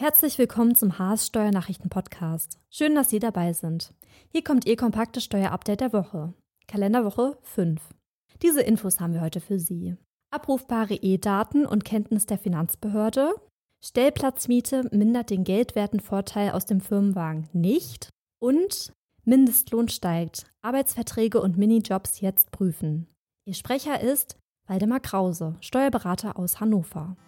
Herzlich willkommen zum Haas Steuernachrichten-Podcast. Schön, dass Sie dabei sind. Hier kommt Ihr kompaktes Steuerupdate der Woche. Kalenderwoche 5. Diese Infos haben wir heute für Sie. Abrufbare E-Daten und Kenntnis der Finanzbehörde. Stellplatzmiete mindert den geldwerten Vorteil aus dem Firmenwagen nicht. Und Mindestlohn steigt. Arbeitsverträge und Minijobs jetzt prüfen. Ihr Sprecher ist Waldemar Krause, Steuerberater aus Hannover.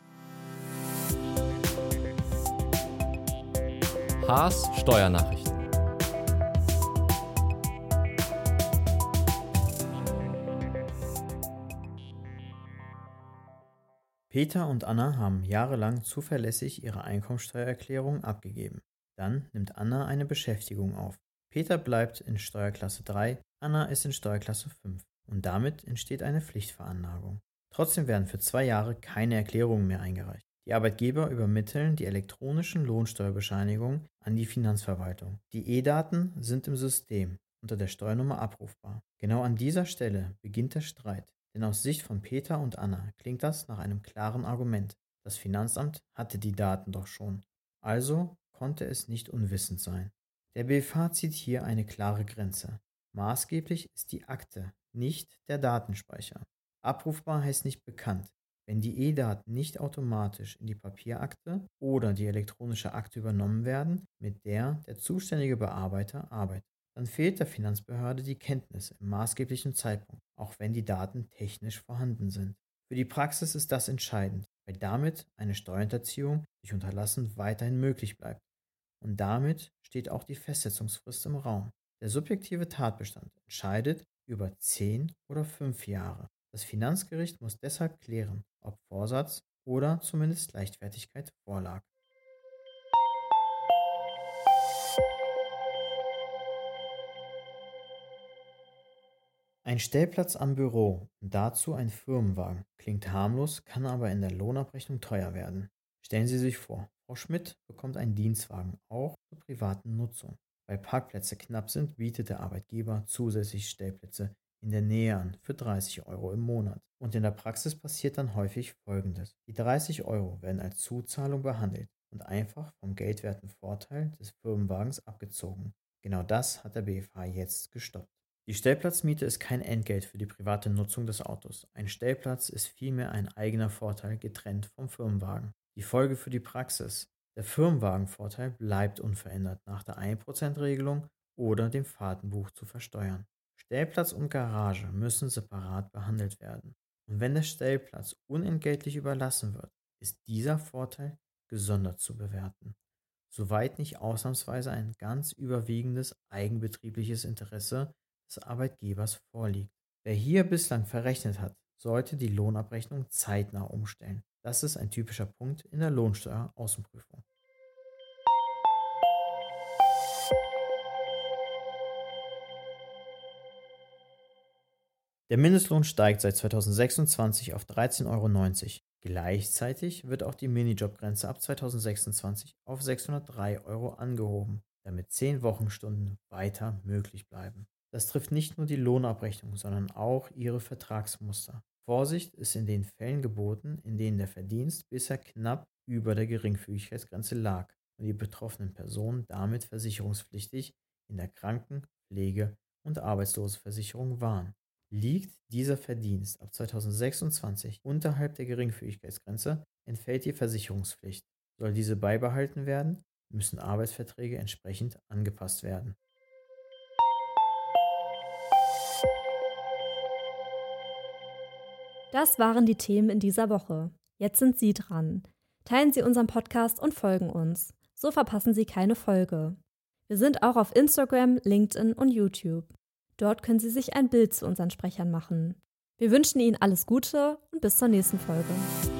Haas Steuernachrichten. Peter und Anna haben jahrelang zuverlässig ihre Einkommensteuererklärung abgegeben. Dann nimmt Anna eine Beschäftigung auf. Peter bleibt in Steuerklasse 3, Anna ist in Steuerklasse 5 und damit entsteht eine Pflichtveranlagung. Trotzdem werden für 2 Jahre keine Erklärungen mehr eingereicht. Die Arbeitgeber übermitteln die elektronischen Lohnsteuerbescheinigungen an die Finanzverwaltung. Die E-Daten sind im System unter der Steuernummer abrufbar. Genau an dieser Stelle beginnt der Streit, denn aus Sicht von Peter und Anna klingt das nach einem klaren Argument. Das Finanzamt hatte die Daten doch schon, also konnte es nicht unwissend sein. Der BfH zieht hier eine klare Grenze. Maßgeblich ist die Akte, nicht der Datenspeicher. Abrufbar heißt nicht bekannt. Wenn die E-Daten nicht automatisch in die Papierakte oder die elektronische Akte übernommen werden, mit der der zuständige Bearbeiter arbeitet, dann fehlt der Finanzbehörde die Kenntnis im maßgeblichen Zeitpunkt, auch wenn die Daten technisch vorhanden sind. Für die Praxis ist das entscheidend, weil damit eine Steuerhinterziehung durch Unterlassen weiterhin möglich bleibt. Und damit steht auch die Festsetzungsfrist im Raum. Der subjektive Tatbestand entscheidet über 10 oder 5 Jahre. Das Finanzgericht muss deshalb klären, ob Vorsatz oder zumindest Leichtfertigkeit vorlag. Ein Stellplatz am Büro und dazu ein Firmenwagen klingt harmlos, kann aber in der Lohnabrechnung teuer werden. Stellen Sie sich vor, Frau Schmidt bekommt einen Dienstwagen, auch zur privaten Nutzung. Weil Parkplätze knapp sind, bietet der Arbeitgeber zusätzliche Stellplätze in der Nähe an für 30 € im Monat. Und in der Praxis passiert dann häufig Folgendes. Die 30 € werden als Zuzahlung behandelt und einfach vom geldwerten Vorteil des Firmenwagens abgezogen. Genau das hat der BfH jetzt gestoppt. Die Stellplatzmiete ist kein Entgelt für die private Nutzung des Autos. Ein Stellplatz ist vielmehr ein eigener Vorteil, getrennt vom Firmenwagen. Die Folge für die Praxis: Der Firmenwagenvorteil bleibt unverändert nach der 1%-Regelung oder dem Fahrtenbuch zu versteuern. Stellplatz und Garage müssen separat behandelt werden. Und wenn der Stellplatz unentgeltlich überlassen wird, ist dieser Vorteil gesondert zu bewerten, soweit nicht ausnahmsweise ein ganz überwiegendes eigenbetriebliches Interesse des Arbeitgebers vorliegt. Wer hier bislang verrechnet hat, sollte die Lohnabrechnung zeitnah umstellen. Das ist ein typischer Punkt in der Lohnsteueraußenprüfung. Der Mindestlohn steigt seit 2026 auf 13,90 €. Gleichzeitig wird auch die Minijobgrenze ab 2026 auf 603 € angehoben, damit 10 Wochenstunden weiter möglich bleiben. Das trifft nicht nur die Lohnabrechnung, sondern auch ihre Vertragsmuster. Vorsicht ist in den Fällen geboten, in denen der Verdienst bisher knapp über der Geringfügigkeitsgrenze lag und die betroffenen Personen damit versicherungspflichtig in der Kranken-, Pflege- und Arbeitslosenversicherung waren. Liegt dieser Verdienst ab 2026 unterhalb der Geringfügigkeitsgrenze, entfällt die Versicherungspflicht. Soll diese beibehalten werden, müssen Arbeitsverträge entsprechend angepasst werden. Das waren die Themen in dieser Woche. Jetzt sind Sie dran. Teilen Sie unseren Podcast und folgen uns. So verpassen Sie keine Folge. Wir sind auch auf Instagram, LinkedIn und YouTube. Dort können Sie sich ein Bild zu unseren Sprechern machen. Wir wünschen Ihnen alles Gute und bis zur nächsten Folge.